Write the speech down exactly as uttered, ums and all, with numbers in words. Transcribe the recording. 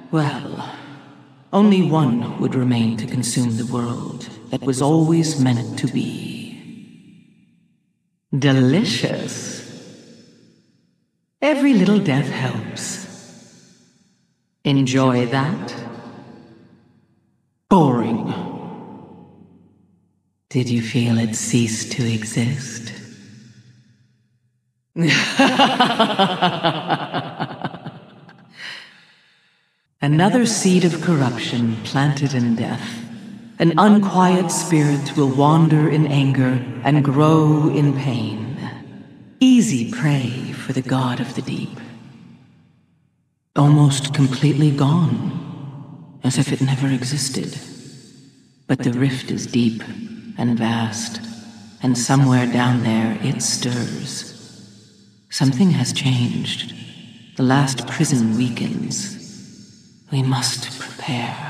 Well, only one would remain to consume the world that was always meant to be. Delicious. Every little death helps. Enjoy that? Boring. Did you feel it cease to exist? Another seed of corruption planted in death. An unquiet spirit will wander in anger and grow in pain. Easy prey for the god of the deep. Almost completely gone, as if it never existed. But the rift is deep and vast, and somewhere down there it stirs. Something has changed. The last prison weakens. We must prepare.